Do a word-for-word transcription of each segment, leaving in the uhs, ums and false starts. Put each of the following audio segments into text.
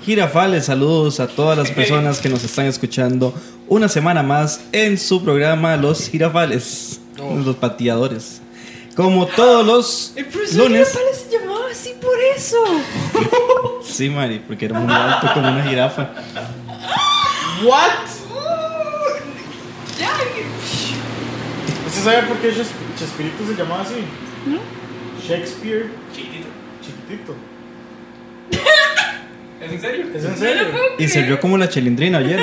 jirafales, saludos a todas las personas que nos están escuchando una semana más en su programa Los Jirafales, oh. Los pateadores. Como todos los el profesor lunes. Jirafales se llamaba así por eso. Sí, Mari, porque era muy alto como una jirafa. What? Ya. ¿Usted sabe por qué Chespirito se llamaba así? ¿No? Shakespeare. Chiquitito. Chiquitito. ¿Es en serio? ¿Es en serio? Y se vio como la Chilindrina ayer.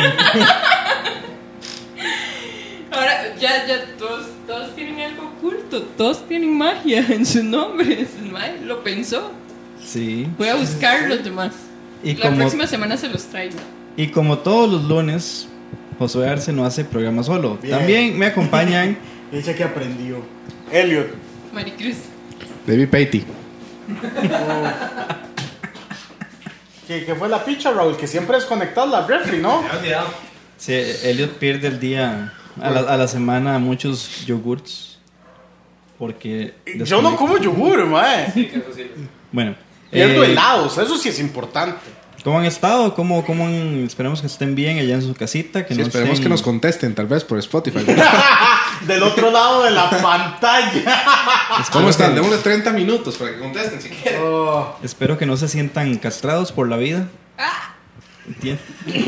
Ahora ya, ya todos, todos tienen algo oculto, todos tienen magia en sus nombres. El mae lo pensó. Sí. Voy a buscar los demás. Y La como, próxima semana se los traigo. y como todos los lunes, Josué Arce no hace programa solo. Bien. También me acompañan Ella que aprendió. Elliot. Maricruz. David Patey. Oh. ¿Qué, ¿Qué fue la picha, Raúl? Que siempre desconectas la refri, ¿no? Me he olvidado. Sí, Elliot pierde el día a la, a la semana muchos yogurts. Porque Yo no como yogur, mae. Sí, que es posible. Bueno, Pierdo eh, helados, eso sí es importante. ¿cómo han estado? ¿Cómo, cómo han- esperemos que estén bien allá en su casita? Que Sí, no esperemos estén- que nos contesten, tal vez por Spotify. Del otro lado de la pantalla. ¿Cómo están? Démosle treinta minutos para que contesten si quieren. Oh. Espero que no se sientan castrados por la vida. ¿Entiendes?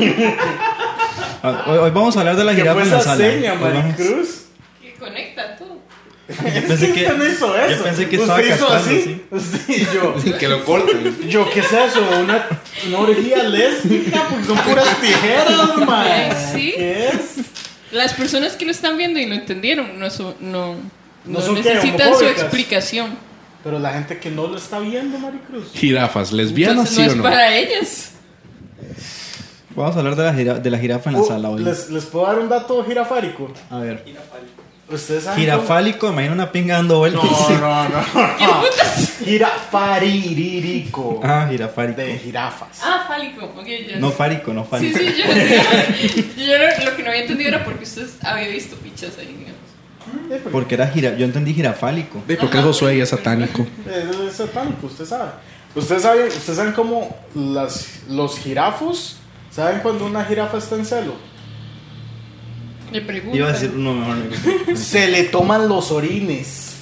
Ah, Hoy, hoy vamos a hablar de la ¿Qué jirafa fue en la esa sala. seña, Hoy vamos- Maricruz? Que conecta todo. Yo pensé que, ¿Usted no hizo eso? yo pensé que ¿Usted estaba hizo castrando, así? sí. Sí, yo. Que lo corten. Yo, ¿qué es eso? ¿Una, una orgía lésbica? Porque son puras tijeras, mae. Ay, sí. ¿Qué es? Las personas que lo están viendo y lo entendieron no, son- no, ¿No no son qué, necesitan su homofóbicas? explicación. Pero la gente que no lo está viendo, Maricruz. Jirafas, ¿lesbianas Entonces sí no o es no? para ellas. Vamos a hablar de la, jira- de la jirafa en la Uh, sala hoy. ¿les, ¿Les puedo dar un dato jirafárico? A ver. ¿Ustedes saben Jirafálico, imagina una pinga dando vueltas. cómo? No, no, ¿Qué no. putas? Girafarírico. Ah, jirafálico. De jirafas. Ah, fálico. Ok, ya. No fárico, no Sí, fálico. sí, yo, yo lo, lo que no había entendido era porque usted había visto pichas ahí, digamos. Porque era gira, yo entendí jirafálico. Sí, porque es Josué y es satánico. Eso es satánico, usted sabe. ¿Ustedes saben, ¿ustedes saben cómo las, los jirafos saben cuando una jirafa está en celo? Le pregunto. Iba a decir uno mejor. Se le toman los orines.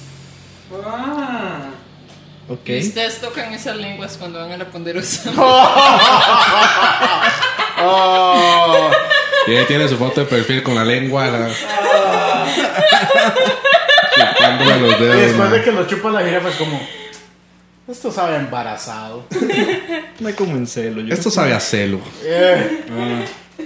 Ah. Ok. Y ustedes tocan esas lenguas cuando van a la ponderosa. Oh. Y ahí tiene su foto de perfil con la lengua. La... chupándole los Y dedos. después man. de que lo chupa la jirafa es como, esto sabe a embarazado. No hay como en celo. Yo Esto sabe a celo. Eh, Ah.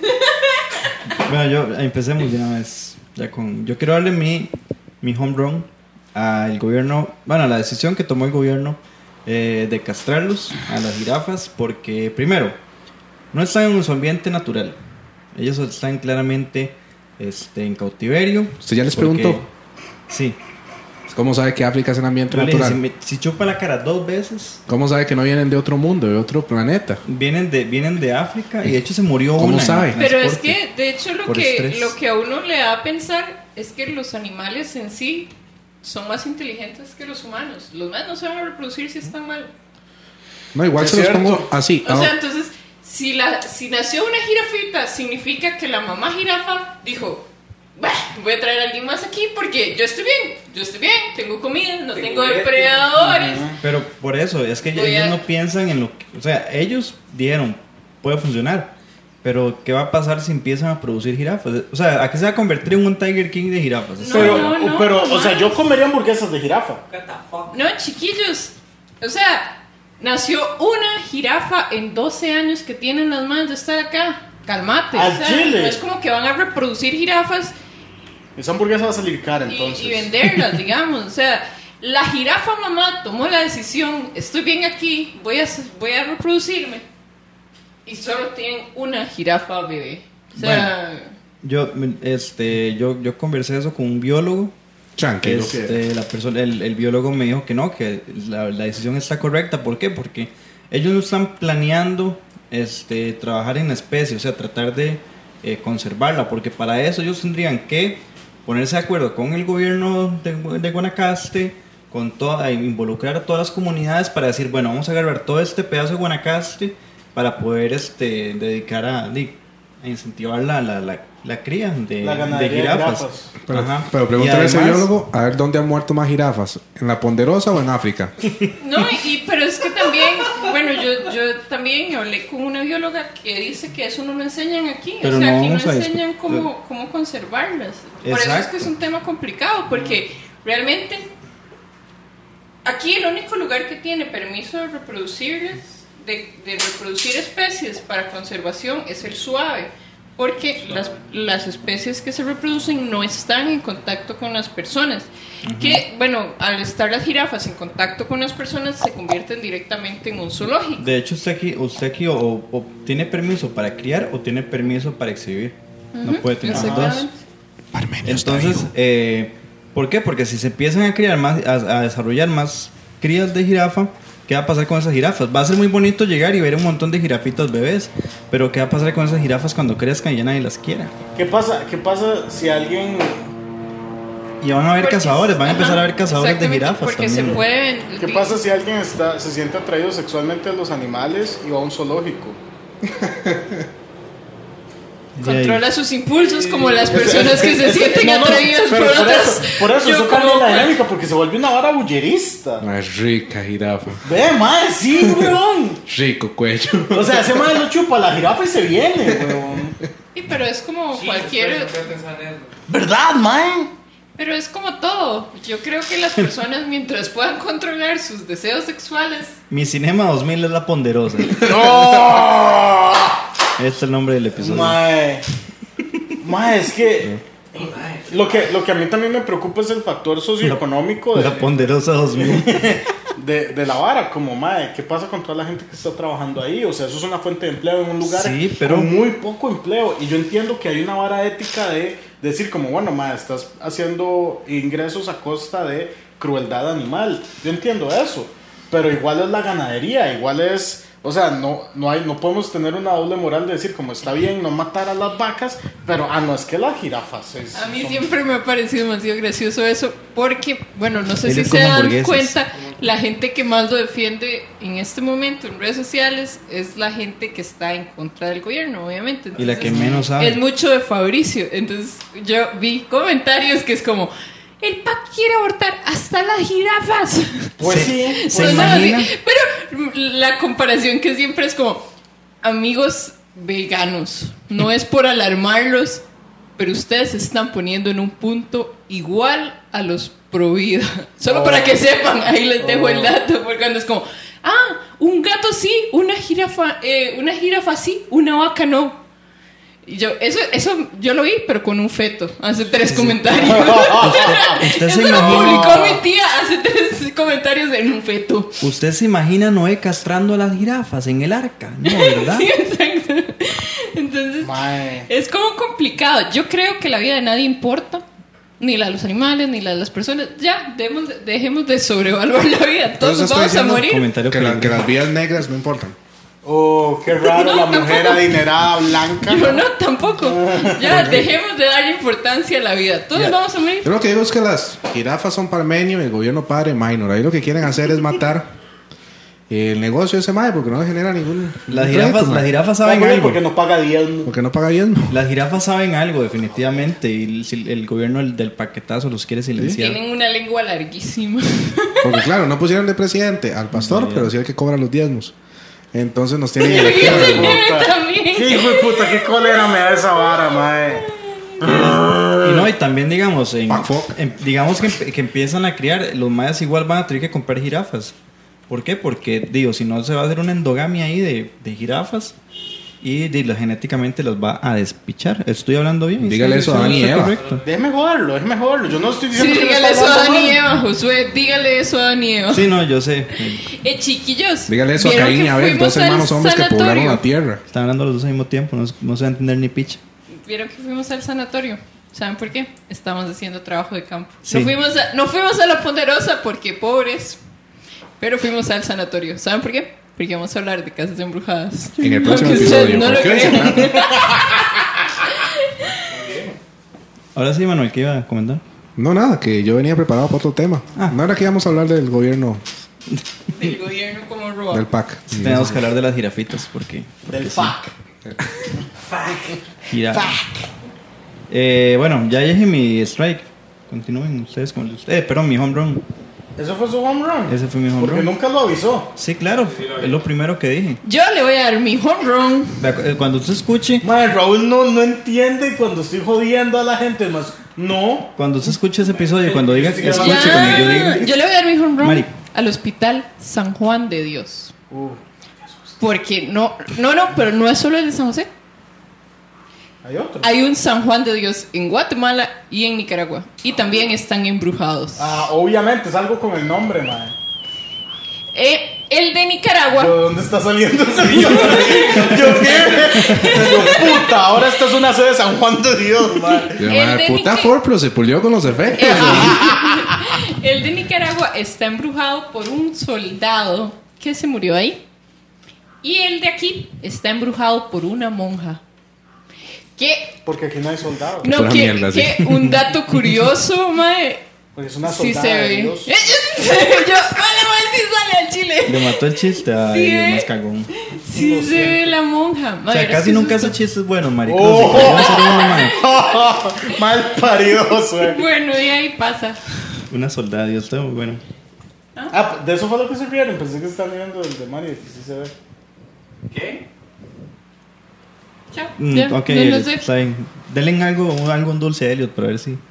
Bueno, yo empecemos de una vez. Ya con, yo quiero darle mi, mi home run al gobierno. Bueno, a la decisión que tomó el gobierno eh, de castrarlos a las jirafas. Porque, primero, no están en su ambiente natural. Ellos están claramente este, en cautiverio. ¿Usted ya les porque- preguntó? Sí. ¿Cómo sabe que África es un ambiente Yo le dije, natural? si, me- si chupa la cara dos veces, ¿Cómo sabe que no vienen de otro mundo, de otro planeta? vienen de, vienen de África y de hecho se murió ¿Cómo una en sabe? Pero es transporte. que, de hecho, lo por que, estrés. lo que a uno le da a pensar es que los animales en sí son más inteligentes que los humanos. Los humanos no se van a reproducir si están mal. No, igual Es se los cierto. pongo así. O ah, sea, entonces, si, la, si nació una jirafita, significa que la mamá jirafa dijo, "Bah, voy a traer a alguien más aquí porque yo estoy bien, yo estoy bien, tengo comida, no Tengo tengo leche". depredadores. Pero por eso, es que Voy ellos a- no piensan en lo que... O sea, ellos dijeron, puede funcionar, pero ¿qué va a pasar si empiezan a producir jirafas? O sea, ¿a qué se va a convertir en un Tiger King de jirafas? No, pero, no, no, pero o sea, jamás. yo comería hamburguesas de jirafa. What the fuck? No, chiquillos, o sea, nació una jirafa en doce años que tienen las manos de estar acá. Calmate, Al o sea, chile. no es como que van a reproducir jirafas Esa hamburguesa va a salir cara y, entonces. y venderlas, digamos. O sea, la jirafa mamá tomó la decisión, estoy bien aquí, voy a, voy a reproducirme. Y solo tienen una jirafa bebé. O sea, Yo, este, yo, yo conversé eso con un biólogo. Tranquilo. que- Este, la persona, el, el biólogo me dijo que no, que la, la decisión está correcta. ¿Por qué? Porque ellos no están planeando este, trabajar en la especie, o sea, tratar de eh, conservarla, porque para eso ellos tendrían que ponerse de acuerdo con el gobierno de, de Guanacaste, con toda, involucrar a todas las comunidades para decir, bueno, vamos a agarrar todo este pedazo de Guanacaste para poder este, dedicar a, di, a incentivar la, la, la, la cría de, La de ganadería de jirafas. jirafas. Pero, Ajá. pero Y pregúntale ese además- biólogo a ver dónde han muerto más jirafas, ¿en la Ponderosa o en África? No, y, pero es que también, bueno, yo, yo también hablé con una bióloga que dice que eso no lo enseñan aquí. Pero o sea, no aquí no vamos a enseñan discutir. cómo, cómo conservarlas. Por eso es Exacto. que es un tema complicado, porque realmente aquí el único lugar que tiene permiso de reproducirlas, de, de reproducir especies para conservación es el Suave, porque las, las especies que se reproducen no están en contacto con las personas. Que, bueno, al estar las jirafas en contacto con las personas se convierten directamente en un zoológico. De hecho, usted aquí, usted aquí o, o tiene permiso para criar o tiene permiso para exhibir. No puede tener los dos. Exactamente. Entonces, eh, ¿por qué? Porque si se empiezan a criar más, a, a desarrollar más crías de jirafa, ¿qué va a pasar con esas jirafas? Va a ser muy bonito llegar y ver un montón de jirafitas bebés, pero ¿qué va a pasar con esas jirafas cuando crezcan y ya nadie las quiera? ¿Qué pasa, ¿Qué pasa si alguien... Y van a haber Porque- cazadores, van a empezar a haber cazadores de exactamente, jirafas porque también. se pueden. ¿Qué pasa si alguien está, se siente atraído sexualmente a los animales y va a un zoológico? Controla sus impulsos como las personas que se sienten No, no, atraídas pero por por otras. eso, por eso, Yo eso cambia como- la dinámica, porque se vuelve una vara bullerista. No, es rica jirafa. Ve, mae, sí, weón. Rico cuello. O sea, ese mae lo chupa la jirafa y se viene, weón. Sí, pero es como Sí, cualquier. ustedes no pensaban en eso. ¿Verdad, mae? Pero es como todo. Yo creo que las personas, mientras puedan controlar sus deseos sexuales, Mi Cinema dos mil es la ponderosa. ¡No! Este es el nombre del episodio. Mae. Mae, es que lo que lo que a mí también me preocupa es el factor socioeconómico de, La ponderosa dos mil. de, de la vara, como mae, ¿qué pasa con toda la gente que está trabajando ahí? O sea, eso es una fuente de empleo en un lugar Sí, pero- con muy poco empleo. Y yo entiendo que hay una vara ética de decir como, bueno, mae, estás haciendo ingresos a costa de crueldad animal. Yo entiendo eso, pero igual es la ganadería, igual es... O sea, no, no, hay, no podemos tener una doble moral de decir como está bien no matar a las vacas, pero ah, no, es que las jirafas es, a mí son- siempre me ha parecido demasiado gracioso eso, porque, bueno, no sé Ellos si se como dan hamburguesas. cuenta, la gente que más lo defiende en este momento en redes sociales es la gente que está en contra del gobierno, obviamente. Y la que Entonces, menos sabe. es mucho de Fabricio. Entonces yo vi comentarios que es como, el P A C quiere abortar hasta las jirafas. Pues Se- sí, ¿Se pues, Cosas así. imagina? Pero la comparación que siempre es como, amigos veganos, no es por alarmarlos, pero ustedes se están poniendo en un punto igual a los pro vida. Solo Oh. para que sepan, ahí les dejo el Oh. dato, porque cuando es como, ah, un gato sí, una jirafa, eh, una jirafa sí, una vaca no. Y yo, eso, eso yo lo vi, pero con un feto, hace tres comentarios. ¿Usted Eso se lo imagina? publicó mi tía, hace tres comentarios en un feto. ¿Usted se imagina a Noé castrando a las jirafas en el arca? No, ¿verdad? Sí, exacto. Entonces, mae. es como complicado. Yo creo que la vida de nadie importa. Ni la de los animales, ni la de las personas. Ya, dejemos, dejemos de sobrevaluar la vida. Todos Entonces, vamos a estoy morir. Comentario Que, la- que peligroso. las vías negras no importan. Oh, qué raro, la mujer adinerada blanca. Yo no, tampoco. Ya, dejemos de darle importancia a la vida. Todos Ya. vamos a morir. Yo lo que digo es que las jirafas son parmenio y el gobierno padre minor. Ahí lo que quieren hacer es matar el negocio de ese mae porque no le genera ningún. Las ningún jirafas, rédito, mae. las jirafas Ah, saben porque- algo. porque no paga diezmo. Porque no paga diezmo. Las jirafas saben algo, definitivamente. Y el, si el gobierno del, del paquetazo los quiere silenciar. Tienen una lengua larguísima. Porque claro, no pusieron de presidente al pastor, No, pero sí el que cobra los diezmos. Entonces nos tienen en la Hijo quiebra, de mae. puta. También. Qué hijo de puta, qué cólera me da esa vara, mae. Y no, y también digamos, en, Fuck, fuck. en- digamos que, empe- que empiezan a criar, los mayas igual van a tener que comprar jirafas. ¿Por qué? Porque, digo, si no se va a hacer una endogamia ahí de, de jirafas y di, lo- genéticamente los va a despichar. Estoy hablando bien. Dígale ¿Estoy- eso a Adán y estoy Eva. correcto? Déjeme joderlo, déjeme joderlo. Yo no estoy Sí, diciendo que dígale le eso está a hablando Adán y mal. Eva, Josué. Dígale eso a Adán y Eva. Sí, no, yo sé. Eh, chiquillos. Dígale eso a ¿vieron Caín y que Abel, fuimos dos al hermanos hombres que poblaron sanatorio? la tierra. Están hablando los dos al mismo tiempo, no, no se va a entender ni picha. ¿Vieron que fuimos al sanatorio? ¿Saben por qué? Estamos haciendo trabajo de campo. Sí. No, fuimos a, no fuimos a la Ponderosa porque pobres, pero fuimos al sanatorio. ¿Saben por qué? Porque vamos a hablar de casas embrujadas. En el próximo Aunque ustedes episodio. no lo ¿Por qué? crean. Ahora sí, Manuel, ¿qué iba a comentar? No, nada, que yo venía preparado para otro tema. Ah. No era que íbamos a hablar del gobierno del gobierno como roba. Del pack. Tenemos que hablar de las jirafitas, porque... porque Del sí. fuck. Gira- Eh, bueno, ya dije mi strike. Continúen ustedes con el... Eh, perdón, mi home run. ¿Eso fue su home run? Ese fue mi home Porque run. nunca lo avisó. Sí, claro, es lo primero que dije. Yo le voy a dar mi home run. Vea, eh, Cuando usted escuche, Madre, Raúl no, no entiende cuando estoy jodiendo a la gente. Más, no. cuando usted escuche ese episodio, cuando diga que escuche, Ya, cuando yo diga... yo le voy a dar mi home run Mari. al Hospital San Juan de Dios. Uh, Porque no, no, no, pero no es solo el de San José. hay otro. Hay un San Juan de Dios en Guatemala y en Nicaragua. Y también están embrujados. Ah, obviamente, es algo con el nombre, madre. Eh, el de Nicaragua. ¿De dónde está saliendo ese niño? Yo qué. Yo, puta, ahora esta es una sede de San Juan de Dios, madre. De El madre, de puta Nick- Forplo se pulió con los efectos. El de Nicaragua está embrujado por un soldado que se murió ahí. Y el de aquí está embrujado por una monja. Que, Porque aquí no hay soldados. no, pura que, mierda, sí. que un dato curioso, mae. Porque es una Sí soldada se de ve. Dios. Yo, vale, mae, sí sale al chile. Le mató el chiste a Sí, el eh. más cagón. Sí se ve la monja. O sea, casi nunca hace chistes buenos, maricón. Oh. Si querían hacer uno, mae. Mal parido, suegro. Bueno, y ahí pasa. Una soldada, Dios, está muy bueno. Ah, de eso fue lo que se rieron. Pensé que estaban viendo el de Mario, que sí se ve. ¿Qué? Chao. Mm, Ya, ok, no lo el- sé. está bien. Denle algo, algo un dulce a Elliot para ver si.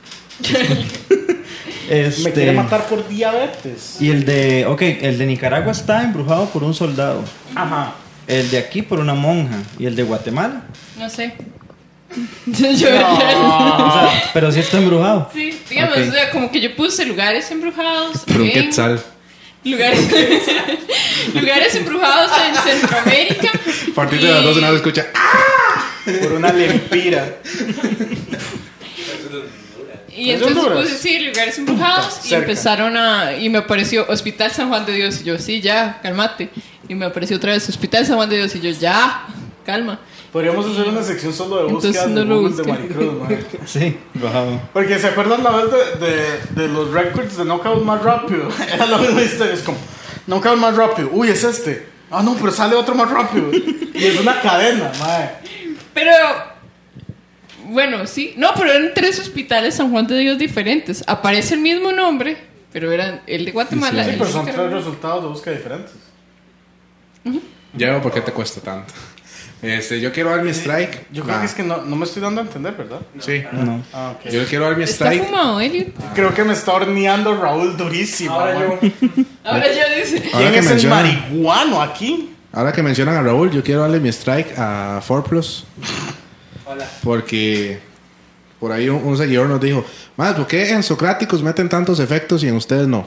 este, Me quiere matar por diabetes. Y el de. Ok, el de Nicaragua está embrujado por un soldado. Ajá. El de aquí por una monja. Y el de Guatemala. No sé. Yo, No. O sea, pero sí está embrujado. sí, digamos, Ok. o sea, como que yo puse lugares embrujados. Por un en- quetzal. Lugares, lugares embrujados en Centroamérica. A partir de las Y- doce nada se escucha. ¡Ah! Por una lempira. Y ¿Es de entonces Honduras? puse, sí, lugares embrujados. Y Cerca. empezaron a. Y me apareció Hospital San Juan de Dios. Y yo, sí, ya, cálmate. Y me apareció otra vez Hospital San Juan de Dios. Y yo, ya, calma. Podríamos hacer una sección solo de Entonces búsquedas no de lo Google de busquen. Maricruz, madre. Sí, embrujado. Porque se acuerdan la vez de, de, de los records de Knockout más rápido. Era la misma historia. Es como, Knockout más rápido. Uy, es este. Ah, no, pero sale otro más rápido. Y es una cadena, madre. Pero. Bueno, sí. No, pero eran tres hospitales San Juan de Dios diferentes. Aparece el mismo nombre, pero eran el de Guatemala. Sí, el pero de son tres Nicaragua. resultados de búsqueda diferentes. Ya veo por qué te cuesta tanto. Este, yo quiero dar mi strike. Yo creo Ah, que es que no, no me estoy dando a entender, ¿verdad? Sí. No. Ah, ok. Yo quiero dar mi Está strike. fumado, Elliot. Creo que me está horneando Raúl durísimo. Ahora man. yo. Ahora ya dice. Ahora ¿Quién que es el mencionan- marihuano aquí? Ahora que mencionan a Raúl, yo quiero darle mi strike a four plus. Hola. Porque por ahí un, un seguidor nos dijo: más, ¿por qué en Socráticos meten tantos efectos y en ustedes no?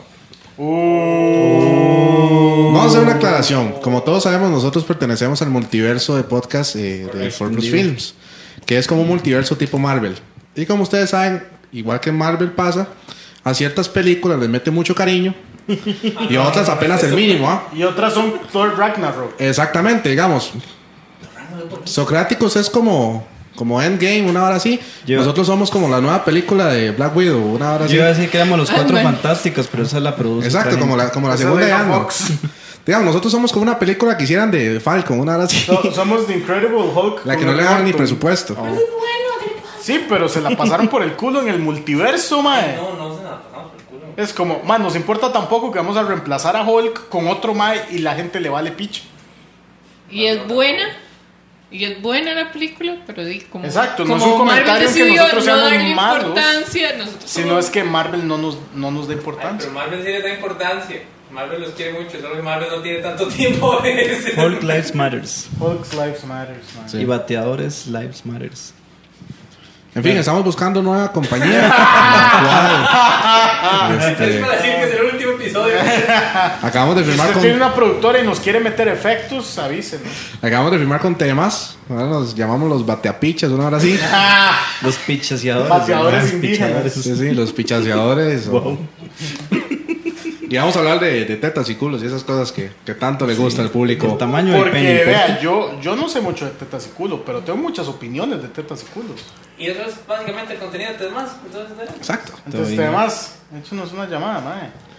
Vamos a hacer una aclaración. Como todos sabemos, nosotros pertenecemos al multiverso de podcast eh, de four plus Films, que es como un multiverso tipo Marvel. Y como ustedes saben, igual que en Marvel pasa, a ciertas películas les mete mucho cariño y a otras apenas el mínimo, ¿ah? Y otras son Thor Ragnarok. Exactamente, digamos. Socráticos es como, como Endgame, una hora así. Yo- Nosotros somos como la nueva película de Black Widow, una hora así. Yo iba a decir que éramos los Ah, cuatro bueno. fantásticos, pero esa la produce. Exacto, otra como gente. la, como la Esa segunda de de la Ant-Man. Fox. Digamos, nosotros somos como una película que hicieran de Falcon, una hora así. So- somos The Incredible Hulk. La que con no el le dan ni Norton. presupuesto. Sí, pero se la pasaron por el culo en el multiverso, mae. No, no se la pasamos por el culo. Es como, man, nos importa tampoco que vamos a reemplazar a Hulk con otro mae y la gente le vale picho. Y es buena. Y es buena la película, pero di como. Exacto, no como es un comentario Marvel en que decidió nosotros no seamos darle malos, importancia. Nosotros Si no somos- es que Marvel no nos, no nos da Ay, importancia. pero Marvel sí les da importancia. Marvel los quiere mucho, solo que Marvel no tiene tanto tiempo. ese. Hulk Lives Matters. Hulk's Lives Matters, man. Sí. Y bateadores Lives Matters. En fin, estamos buscando nueva compañía. en la cual, Es este, para decir que es el último episodio. acabamos de Si firmar usted con, tiene una productora y nos quiere meter efectos, avísenos. acabamos de firmar con temas. Ahora nos llamamos los bateapichas, una hora así. Los pichaseadores. Bateadores ¿verdad? indígenas. Pichadores. Sí, sí, los pichaseadores. o- Wow. Y vamos a hablar de, de tetas y culos y esas cosas que, que tanto le gusta al público. El tamaño del Porque, pene. importa. vea, yo, yo no sé mucho de tetas y culo, pero tengo muchas opiniones de tetas y culos. Y eso es básicamente el contenido de más. Entonces, ¿eh? Exacto. Entonces, bien. además, échenos una llamada, mae.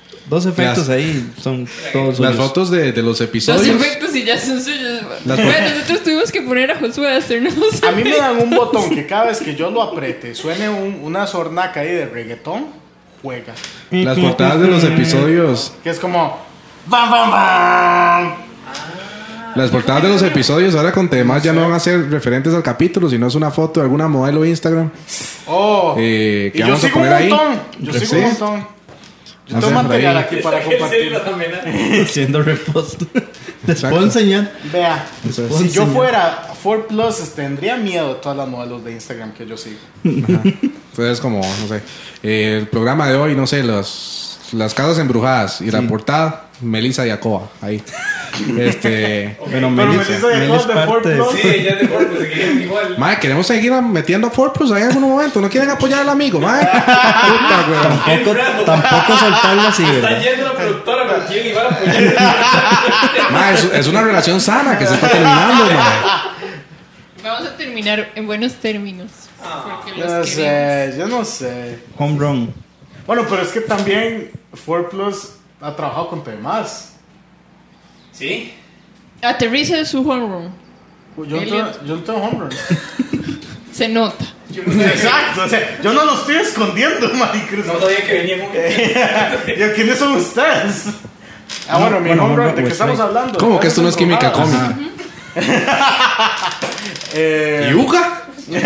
Dos efectos Las- ahí son todos Las suyos. fotos de, de los Los episodios. efectos y ya son suyos. Las Bueno, fotos- nosotros tuvimos que poner a Josué a hacernos. A mí me dan un botón que cada vez que yo lo apriete suene un- una sornaca ahí de reggaetón, juega. Las portadas de los episodios. Que es como... ¡Bam, bam, bam! Las portadas de los episodios ahora con temas ya no van a ser referentes al capítulo, sino es una foto de alguna modelo de Instagram. Oh, Eh, y ¿qué yo vamos a sigo un poner ahí? montón. Yo Sí. sigo un montón. Yo Ah, tengo sí, por material ahí. aquí para Sí, compartir. lo también. Haciendo repost. Les Exacto. puedo enseñar. Vea, Eso es. si yo Enseñar. fuera cuatro Plus, tendría miedo de todas las modelos de Instagram que yo sigo. Entonces, como, no sé, eh, el programa de hoy, no sé, los, las casas embrujadas y la portada, Melissa Diacoba, ahí. Este. Bueno, Pero Melissa, Melissa de Mel es Cos de parte cuatro de... Plus. Sí, ya de por pues seguimos igual. Madre, queremos seguir metiendo a cuatro Plus ahí en algún momento. ¿No quieren apoyar al amigo, madre? Puta, weón. Tampoco, tampoco soltarla así, Está ¿verdad? yendo la productora con quién iba a apoyar. Madre, es, es una relación sana que se está terminando, madre. Vamos a terminar en buenos términos. Porque Yo los no queremos. sé, yo no sé. Home run. Bueno, pero es que también cuatro Plus ha trabajado con temas. ¿Sí? Aterriza de su home room. Yo no tengo, yo no tengo home run. Se nota. Yo no sabía, Exacto, o sea, yo no lo estoy escondiendo, maricruz. no sabía que venía muy ¿Y quiénes son ustedes? Ah, bueno, mi bueno, home run, home ¿de run, qué estamos strike. hablando? ¿Cómo que esto no es química Embrujadas. cómica? Eh, ¿Yuca?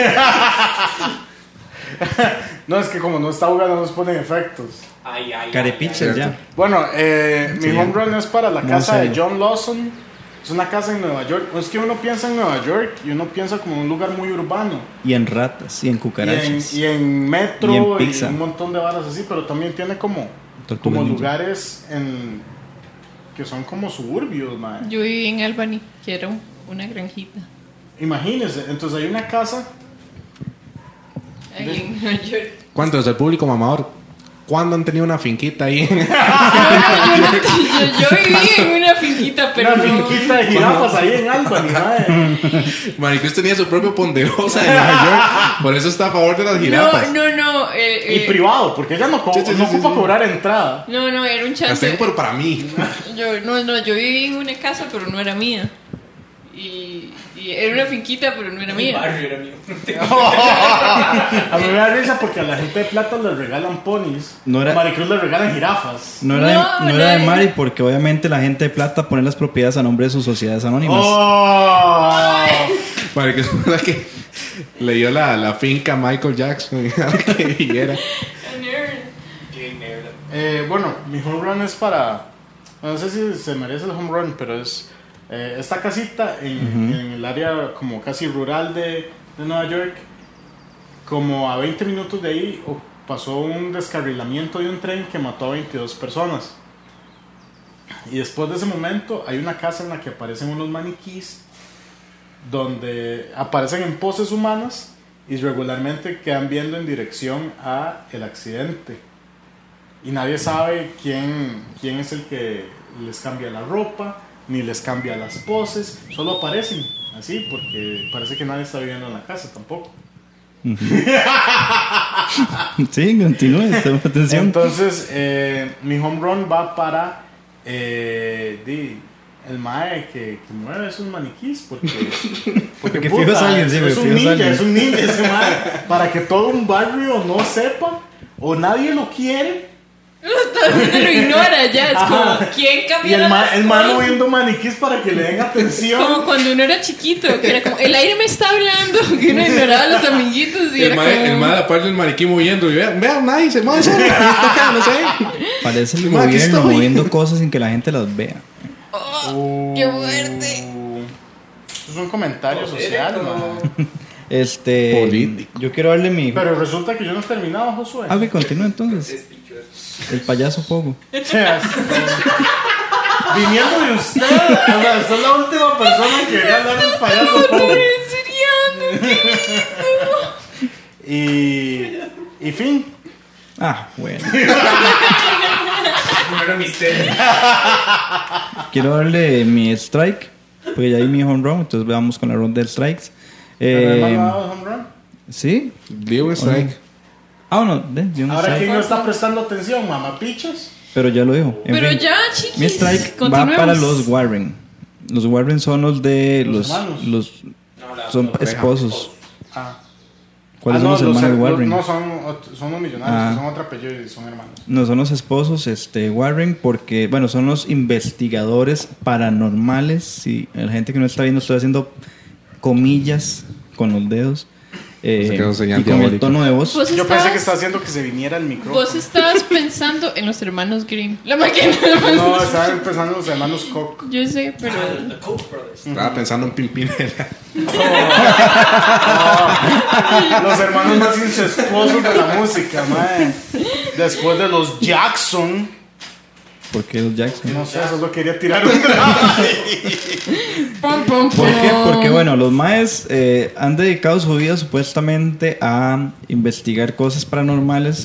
no, es que como no está jugando, no nos ponen efectos. Ay, ay. Carepichas ya. Bueno, eh, mi Sí. home run es para la No casa sé. de John Lawson. Es una casa en Nueva York. Es que uno piensa en Nueva York y uno piensa como un lugar muy urbano. Y en ratas, y en Y en, cucarachas. y en metro Y y, en pizza. un montón de varas así, pero también tiene como, Tortuga como ninja. lugares en, que son como suburbios, mae. Yo viví en Albany, que era un- una granjita. Imagínense, entonces hay una casa. Ahí en Nueva York. ¿Cuántos del público mamador? ¿Cuándo han tenido una finquita ahí? Yo, yo- yo viví en una finquita, pero Una no. finquita de jirafas ahí en Albany, mae. Maricruz tenía su propio ponderosa en Nueva York. Por eso está a favor de las No, jirafas. no, no. eh, Y eh, privado, porque ella no, co- Sí, sí, sí, no sí, ocupa sí. cobrar entrada. No, no, era un Las chance. tengo, pero para mí. Yo, no, no, yo viví en una casa, pero no era mía. Y, y era una finquita, pero no era Mi mía. barrio era mío. A mí me da risa porque a la gente de plata les regalan ponis. No era- A Maricruz le regalan jirafas. No era, de, No, no era de nadie. Mari porque obviamente la gente de plata pone las propiedades a nombre de sus sociedades anónimas. Oh. Maricruz fue la que le dio la, la finca a Michael Jackson. Que viviera. Qué nerd. Eh, bueno, mi home run es para. No sé si se merece el home run, pero es eh, esta casita en, en el área como casi rural de, de Nueva York. Como a veinte minutos de ahí oh, pasó un descarrilamiento de un tren que mató a veintidós personas. Y después de ese momento hay una casa en la que aparecen unos maniquís donde aparecen en poses humanas y regularmente quedan viendo en dirección a el accidente. Y nadie sabe quién, quién es el que les cambia la ropa, ni les cambia las poses, solo aparecen así porque parece que nadie está viviendo en la casa tampoco. Sí, continúe, toma atención. Entonces, eh, mi home run va para eh, di, el mae que, que mueve esos maniquís porque, porque Porque fijo es alguien, sí, es, es fijo un es ninja, alguien. es un ninja ese mae, para que todo un barrio no sepa o nadie lo quiere. Todo el mundo lo ignora ya. Es como, Ajá. ¿quién Y cambió el las mae el mae cosas? moviendo maniquís para que le den atención. Como cuando uno era chiquito, que era como, el aire me está hablando, que uno ignoraba a los amiguitos y El era mae, como... el mae a la par del maniquí moviendo. Y vean, vean, nadie se mueve solo. No sé. Parece el Ma, aquí gobierno estoy. moviendo cosas sin que la gente las vea. "Oh, ¡Qué fuerte! Uh, Es un comentario social, mae. Este. Político. Yo quiero darle mi. Pero resulta que yo no he terminado, Josué. Ah, que continúe entonces. Es pichudo. El payaso Pogo. O sea, es- viniendo de usted, o sea, usted es la última persona que quería hablar del payaso pobre. Y, y fin. Ah, bueno. Primero misterio. Quiero darle mi strike. Porque ya hay mi home run. Entonces veamos con la ronda de strikes. ¿Pero Eh, no ha dado home run? ¿Sí? Dio un strike. Ah, bueno, de, de un Ahora, strike. ¿quién no está prestando atención? Mamapichos. Pero ya lo dijo. En Pero fin, ya, chiquis. mi strike va continuemos. para los Warren. Los Warren son los de Los los. hermanos. los No, la- son la pareja. esposos. Ah. ¿Cuáles Ah, son no, los hermanos her- Warren? No, son, ot- son los millonarios, Ah. son otro apellido y son hermanos. No, son los esposos este, Warren porque, bueno, son los investigadores paranormales. Si la gente que no está viendo, estoy haciendo comillas con los dedos. Eh, Pensé que era un señal y con el diabólico. tono de voz. Vos Yo estabas, pensé que estaba haciendo que se viniera el micrófono. vos estabas pensando en los hermanos Grimm. La máquina. No, estaban empezando los hermanos Koch. Yo sé, pero. Ah, the Koch brothers. Estaba pensando en Pimpinela. Los hermanos más incestuosos de la música, mae. Después de los Jackson. ¿Por qué los Jackson? No sé, solo quería tirar un Pum, pum, ¿Por qué? pum. Porque bueno, los maes eh, han dedicado su vida supuestamente a investigar cosas paranormales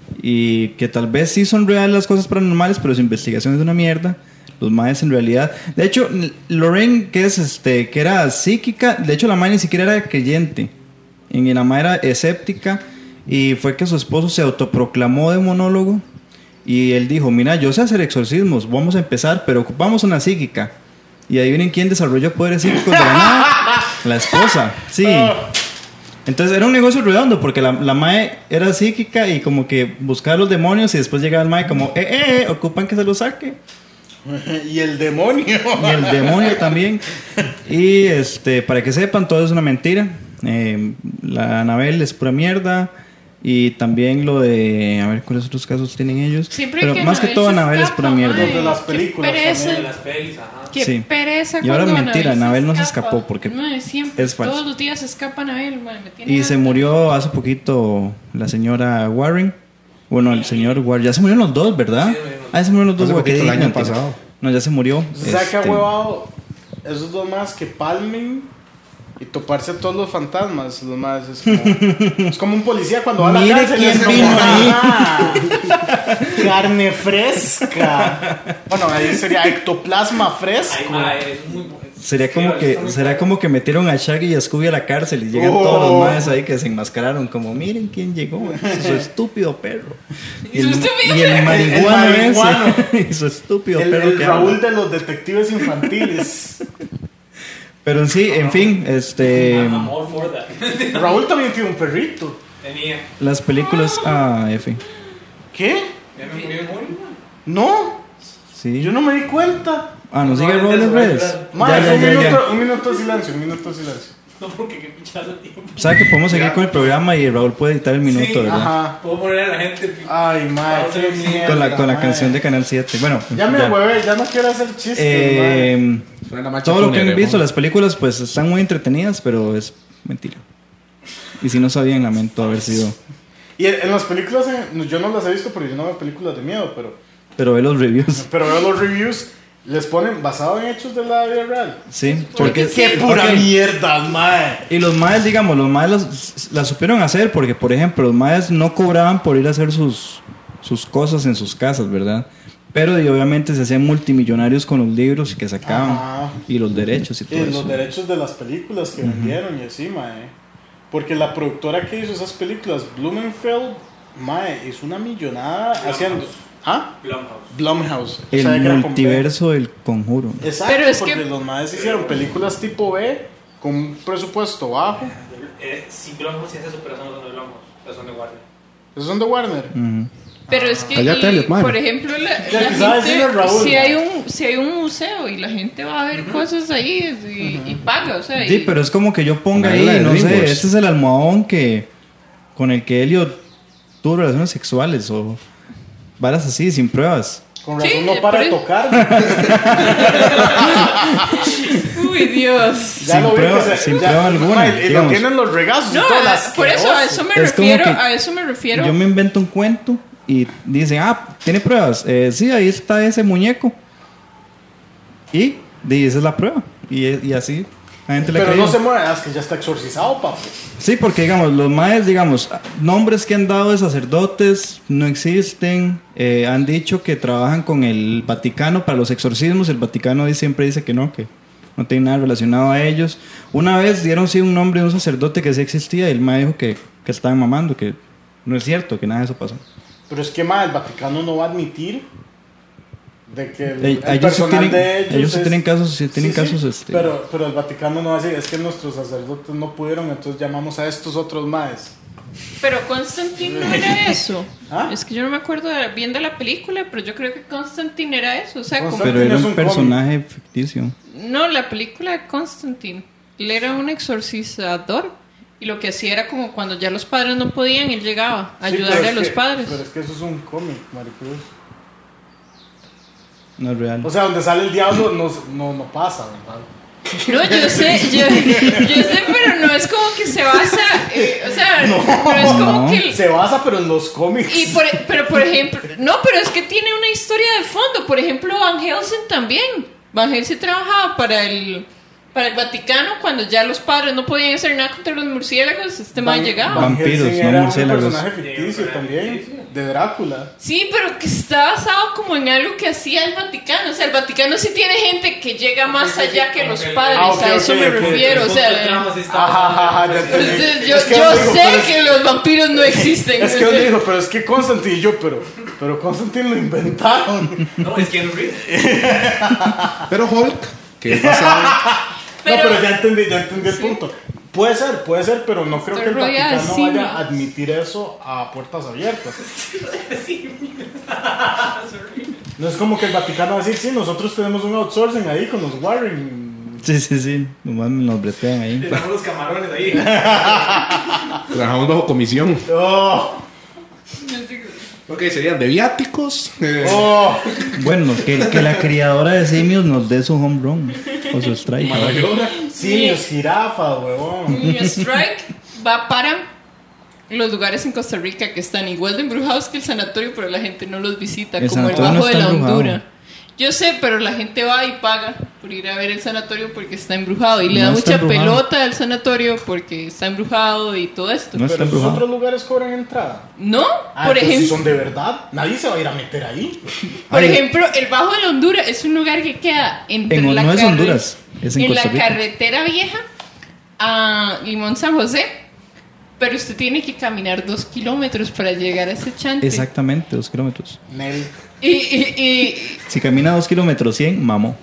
y que tal vez sí son reales las cosas paranormales, pero su investigación es una mierda. Los maes en realidad, de hecho, Lorraine, que es este, que era psíquica, de hecho la mae ni siquiera era creyente, en la mae era escéptica y fue que su esposo se autoproclamó demonólogo y él dijo, mira, yo sé hacer exorcismos, vamos a empezar, pero ocupamos una psíquica. Y adivinen quién desarrolló poderes psíquicos de la nada. La esposa, sí. Entonces era un negocio redondo porque la, la mae era psíquica y como que buscaba a los demonios y después llegaba el mae como, eh, eh, eh, ocupan que se lo saque. Y el demonio. Y el demonio también. Y este, para que sepan, todo es una mentira. Eh, la Anabel es pura mierda. Y también lo de, a ver cuáles otros casos tienen ellos. Siempre Pero que más que Anabel todo se Anabel es escapa, pura mierda. mae. Los de las películas Qué pereza. De las pelis, ajá. Qué Sí. pereza. Y ahora cuando mentira, Anabel no se escapa. escapó porque Mae, siempre, es falso. todos los días se escapa Anabel, mae, me tiene Y se harta. murió hace poquito la señora Warren. Bueno, el señor Warren. Ya se murieron los dos, ¿verdad? Sí, se murieron los Ah, ya se murieron los dos. Hace poquito, guaquedí, el año mentira. pasado. No, ya se murió. O sea, que ha Este, huevado esos dos más que palmen y toparse a todos los fantasmas. Los más es como, es como un policía cuando va a la Mire cárcel. quién Es como, vino ahí. "Ah, carne fresca. Bueno, ahí sería ectoplasma Ay, fresco. mae, es muy bueno. Sería como Sí, que está muy será bueno. como que metieron a Shaggy y a Scooby a la cárcel y llegan Oh. todos los maes ahí que se enmascararon como miren quién llegó, su estúpido perro. Y su estúpido y el perro. marihuano, El marihuano. ese y su estúpido El, perro el que Raúl habla. de los detectives infantiles. Pero en sí, en fin, este I'm all for that. Raúl también tiene un perrito. Tenía. las películas ah, F. ¿Qué? Ya me murió muy. No, Sí. yo no me di cuenta. Ah, no No, sigue es Roller de su Redes. regular. Ma, Ya, es ya, un, ya, minuto, ya. un minuto de silencio, un minuto de silencio. No, porque qué pichazo tiempo. O sea que podemos seguir con el programa y Raúl puede editar el minuto, Sí, ¿verdad? Ajá. Puedo poner a la gente. Ay, madre, qué mierda, Con la, con la mae. canción de Canal siete. Bueno, Ya me hueve, ya no quiero hacer chistes, mae. eh, Suena macho todo lo que han fúnebre, visto, ¿no? las películas, pues están muy entretenidas, pero es mentira. Y si no sabían, lamento haber sido. Y en, en las películas, eh, yo no las he visto porque yo no veo películas de miedo, pero, Pero ve los reviews. pero veo los reviews, les ponen basado en hechos de la vida real. Sí, porque. ¡Qué pura ok. mierda, mae! Y los maes, digamos, los maes los- las supieron hacer porque, por ejemplo, los maes no cobraban por ir a hacer sus, sus cosas en sus casas, ¿verdad? Pero y obviamente se hacían multimillonarios con los libros que sacaban Ajá. y los derechos y Y todo eso. los derechos de las películas que vendieron y así, mae. Porque la productora que hizo esas películas, Blumenfeld, mae, es una millonada haciendo... ¿Ah? Blumhouse. Blumhouse. O El sea, que era con B. multiverso del conjuro. Exacto, Pero es porque que- los maes hicieron películas tipo B con un presupuesto bajo. Eh, si Blumhouse hace eso, pero son los de Blumhouse. Pero son de Warner. Esos son de Warner. Ujú. Pero es que, Cállate, y, Elliot, madre. por ejemplo, la, Ya la que sabes decirle a gente, Raúl, si ma. hay, un, si hay un museo y la gente va a ver cosas ahí y, y paga, o sea, Sí, y- pero es como que yo ponga Una ahí, regla de no sé, DreamWorks. este es el almohadón que con el que Elliot tuvo relaciones sexuales o varas así, sin pruebas. Con Sí, razón no por para de eso. tocar. Uy, Dios. Ya Sin lo vi prueba- que se- sin ya- prueba alguna, ma, y lo digamos. tienen los regazos y No, todo, a- las por eso a asqueroso. eso me Es como refiero, que a eso me refiero. Yo me invento un cuento y dicen, ah, ¿tiene pruebas? Eh, sí, ahí está ese muñeco. Y, y esa es la prueba. Y, y así la gente le Pero cree. no se mueve, es que ya está exorcizado, papi. Sí, porque digamos, los maes, digamos, nombres que han dado de sacerdotes no existen. Eh, han dicho que trabajan con el Vaticano para los exorcismos. El Vaticano di- siempre dice que no, que no tiene nada relacionado a ellos. Una vez dieron sí un nombre de un sacerdote que sí existía y el mae dijo que, que estaban mamando, que no es cierto, que nada de eso pasó. Pero es que, ma, el Vaticano no va a admitir De que el, Eh, el ellos sí personal tienen, de ellos. ellos sí es- tienen casos, sí tienen Sí, sí, casos, este. Pero, pero el Vaticano no va a decir, es que nuestros sacerdotes no pudieron, entonces llamamos a estos otros maes. Pero Constantine no era eso. ¿Ah? Es que yo no me acuerdo de- bien de la película, pero yo creo que Constantine era eso. O sea, como... Constantine Pero era es un un personaje ficticio. No, la película de Constantine. Él era un exorcizador. Y lo que hacía era como cuando ya los padres no podían, él llegaba a Sí, pero ayudarle es a los que- padres. Pero es que eso es un cómic, Maricruz. No es real. O sea, donde sale el diablo no, no, no pasa, ¿verdad? No, yo sé, yo, yo sé, pero no es como que se basa, eh, o sea, no, es como No. que... el- Se basa, pero en los cómics. Y por, pero por ejemplo, no, pero es que tiene una historia de fondo. Por ejemplo, Van Helsing también. Van Helsing trabajaba para el, para el Vaticano cuando ya los padres no podían hacer nada contra los murciélagos. Este man Van- llegaba. Van Vampiros, Helsing no era murciélagos. un personaje ficticio también, de Drácula. Sí, pero que está basado como en algo que hacía el Vaticano. O sea, el Vaticano sí tiene gente que llega más sí, sí, allá que como los que el- padres. Ah, ok, a eso ok, me ok. refiero. O El sea, trama sí está Ajá, ajá, ajá, ya entendí. entonces, yo, Es que yo él dijo, sé pero es- que los vampiros no existen. Es que él dijo, pero es que Constantine y yo, pero, pero Constantine lo inventaron. No, es que no ríe. Pero Hulk, que es basado. Pero- no, pero ya entendí, ya entendí el punto. Puede ser, puede ser, pero no creo que el Royal Vaticano Simios. vaya a admitir eso a puertas abiertas. No es como que el Vaticano va a decir, sí, nosotros tenemos un outsourcing ahí con los Warren. Sí, sí, sí. Nomás nos bretean ahí. Tenemos los camarones ahí. Trabajamos bajo comisión. Oh, Ok, serían de viáticos. eh, oh. Bueno, que, que la criadora de simios nos dé su home run o su strike. Malayora. Simios, jirafas, huevón. Mi strike va para los lugares en Costa Rica que están igual de embrujados que el sanatorio, pero la gente no los visita, El como el sanatorio no Bajo de está la embrujado. Hondura. Yo sé, pero la gente va y paga por ir a ver el sanatorio porque está embrujado y le No da está mucha embrujado. pelota al sanatorio porque está embrujado y todo esto. No está Pero esos embrujado. otros lugares cobran entrada. No, Ah, por entonces, ejemplo, si son de verdad, nadie se va a ir a meter ahí. por Ay. ejemplo, el Bajo de la Hondura es un lugar que queda entre En- la no es carre- Honduras, es en Costa la Rica. carretera vieja a Limón San José, pero usted tiene que caminar dos kilómetros para llegar a ese chante. Exactamente, dos kilómetros. Nel. Y, y, y- Si camina dos kilómetros cien, mamó.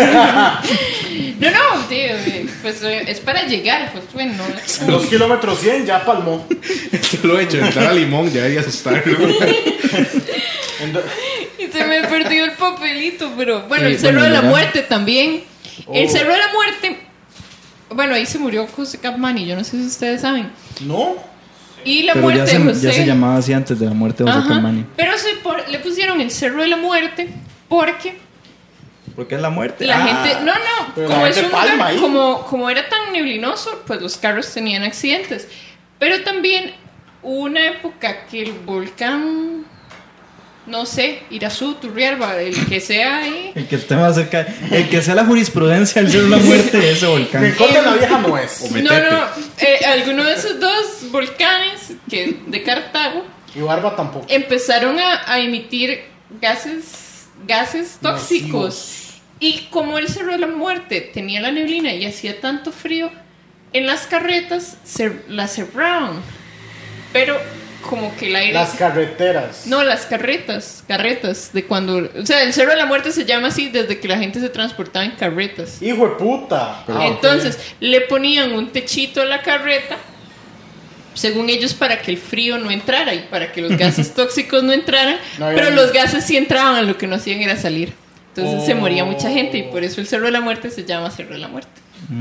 no, no, tío, eh, pues eh, es para llegar, pues bueno, no es como- Dos kilómetros cien ya palmó. Esto lo he hecho, entrar a Limón ya debería asustar. Endo- y se me perdió el papelito, pero bueno, Eh, el Cerro bueno, de la ya. Muerte también. El Oh. Cerro de la Muerte, bueno, ahí se murió José Capmani, yo no sé si ustedes saben. No. Y la Pero muerte ya se, de José. ya se llamaba así antes de la muerte de José Ajá, Calmani. pero se por- le pusieron el Cerro de la Muerte porque ¿Por qué es la muerte? la Ah, gente, no, no, pero como la es gente un palma lugar, ahí. como, como era tan neblinoso, pues los carros tenían accidentes. Pero también hubo una época que el volcán, no sé, Irazú, Turrialba, el que sea ahí, El que esté más cerca. El que sea la jurisprudencia del ser la muerte de ese volcán. Rincón de la Vieja no es. O no, metete. no, eh, alguno de esos dos volcanes que de Cartago Y Barba tampoco. empezaron a, a emitir gases, gases tóxicos. Nocivos. Y como el Cerro de la Muerte tenía la neblina y hacía tanto frío, en las carretas se las cerraron. Pero como que el aire... Las carreteras. No, las carretas, carretas, de cuando... O sea, el Cerro de la Muerte se llama así desde que la gente se transportaba en carretas. Hijo de puta. Ah, Entonces, le ponían un techito a la carreta, según ellos, para que el frío no entrara y para que los gases tóxicos no entraran, No había pero ni- los gases sí entraban, lo que no hacían era salir. Entonces se Oh. moría mucha gente y por eso el Cerro de la Muerte se llama Cerro de la Muerte.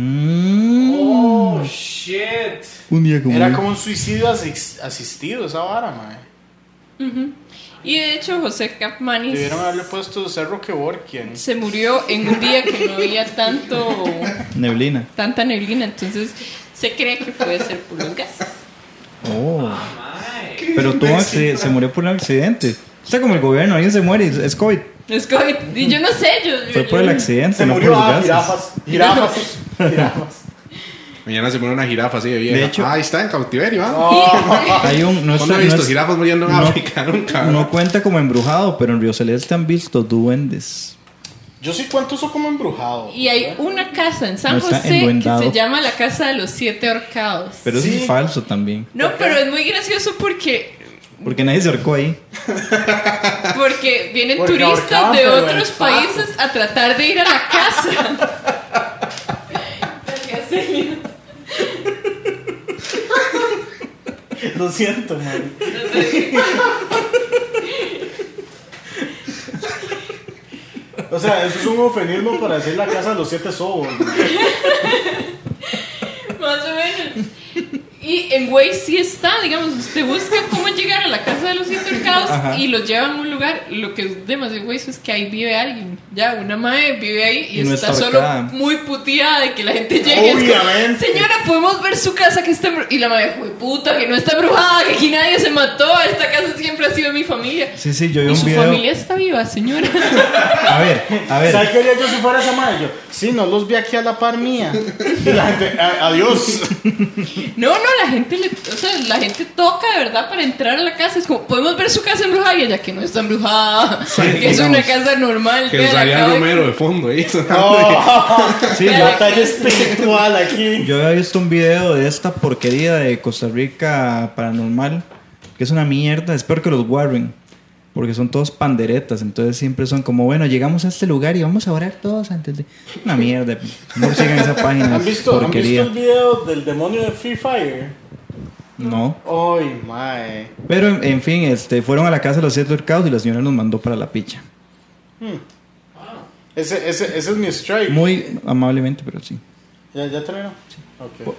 Mm, Oh, shit. un día como Era hoy. como un suicidio asis- asistido esa vara, mae. Ujú. Y de hecho, José Capmani Debieron haberle puesto Cerro Kevorkian. se murió en un día que no había tanto, Neblina. tanta neblina, entonces se cree que puede ser por los gases. Oh. Mae. Pero tuvo un accidente, se murió por un accidente. O sea, como el gobierno, alguien se muere y es COVID. Es COVID. Y yo no sé, yo... Fue por el accidente, Se no por murió los a gases. jirafas. Jirafas. Jirafas. Mañana se muere una jirafa así de vieja. De hecho- ah, ahí está en cautiverio, ¿ah? Hay un, no, ¿Cuándo está- he no visto es- jirafas muriendo en no- África? Nunca. no cuenta como embrujado, pero en Río Celeste han visto duendes. Yo sí cuento eso como embrujado. Y hay una casa en San No está José que enduendado. se llama la Casa de los Siete Ahorcados. Pero eso Sí. es falso también. No, pero es muy gracioso porque Porque nadie se ahorcó ahí. Porque vienen Porque turistas ahorcaban, de pero otros el pato. países a tratar de ir a la casa. Lo siento, man. O sea, eso es un eufemismo para decir la casa de los siete sobos. Más o menos. Y en Waze sí está, digamos, usted busca cómo llegar a la casa de los siete horcados Ajá. y los llevan a un lugar. Lo que es demasiado Waze es que ahí vive alguien. Ya, una madre vive ahí y, Y no está está solo ahorcada. muy puteada de que la gente llegue. Es como, Obviamente. señora, podemos ver su casa que está embrujada. Y la madre, "Jue puta, que no está embrujada, que aquí nadie se mató. Esta casa siempre ha sido mi familia. Sí, sí, yo vi Y un su video. familia está viva, señora. A ver, a ver. ¿Sabes qué haría yo si fuera esa madre? Yo, sí, no los vi aquí a la par mía. Y la gente, "A- adiós. No, no, la gente le, o sea, la gente toca de verdad para entrar a la casa. Es como, podemos ver su casa embrujada y ella que no está embrujada, que es una casa normal. Que vea, la salía acabo de- Romero de fondo ahí. Oh, Sí, Vea, yo, batalla espiritual aquí. yo había visto un video de esta porquería de Costa Rica Paranormal, que es una mierda, es peor que los Warren, porque son todos panderetas, entonces siempre son como, bueno, llegamos a este lugar y vamos a orar todos antes de... Una mierda, no sigan esa página, ¿Han es visto, ¿Han visto porquería. el video del demonio de Free Fire? No. Ay, mae. Pero, en, en fin, este, fueron a la casa de los siete horcados y la señora nos mandó para la picha. Ese, ese, ese es mi strike. Muy amablemente, pero sí. ¿Ya, ya terminó? Ok.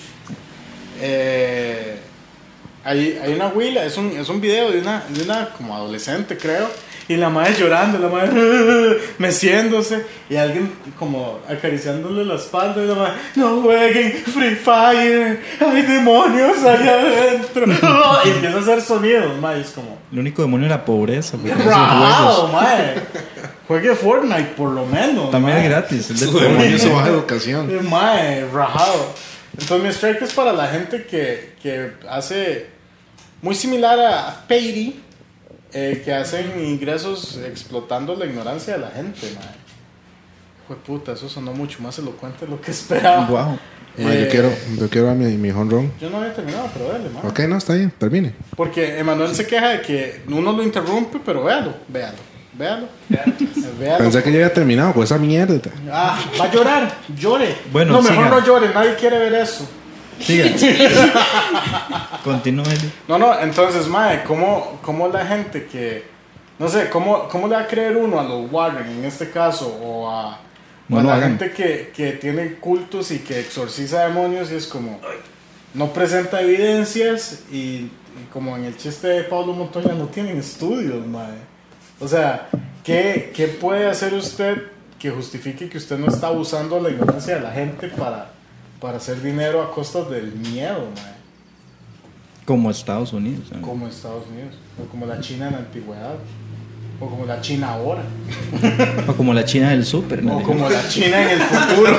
Eh, hay, hay una huila, es un, es un video de una, de una como adolescente, creo. Y la madre llorando, la madre meciéndose. Y alguien como acariciándole la espalda. Y la madre, no jueguen Free Fire. Hay demonios allá adentro. Y empieza a hacer sonidos, madre. Es como, El único demonio es la pobreza, porque esos rajado, juegos madre. Juegue Fortnite por lo menos. también es mae. gratis. es de Su todo. demonio, su baja educación. Eh, Mae, rajado. Entonces mi strike es para la gente que, que hace muy similar a Paydi, eh, que hacen ingresos explotando la ignorancia de la gente, mae. Jue puta, eso sonó mucho más elocuente de lo que esperaba. Wow. Ma, Eh, yo quiero, yo quiero a mi, mi home run. Yo no había terminado, pero dale, mae. Ok, no, está bien, termine. Porque Emanuel se queja de que uno lo interrumpe, pero véalo, véalo, véalo. véalo. Pensé que ya había terminado con esa mierda. Ah, va a llorar, llore. Bueno, no, mejor siga. no llore, nadie quiere ver eso. Siga. Continúe. No, no, entonces, mae, ¿cómo, cómo la gente que, no sé, cómo, cómo le va a creer uno a los Warren en este caso, o a, o No a lo la hagan. gente que, que tiene cultos y que exorciza demonios y es como, no presenta evidencias y, y como en el chiste de Pablo Montoya, no tienen estudios, mae? O sea, ¿qué, ¿qué puede hacer usted que justifique que usted no está usando la ignorancia de la gente para, para hacer dinero a costa del miedo, mae? Como Estados Unidos. ¿sabes? Como Estados Unidos, o como la China en la antigüedad, o como la China ahora, O como la China del súper. ¿no? o como la China en el futuro.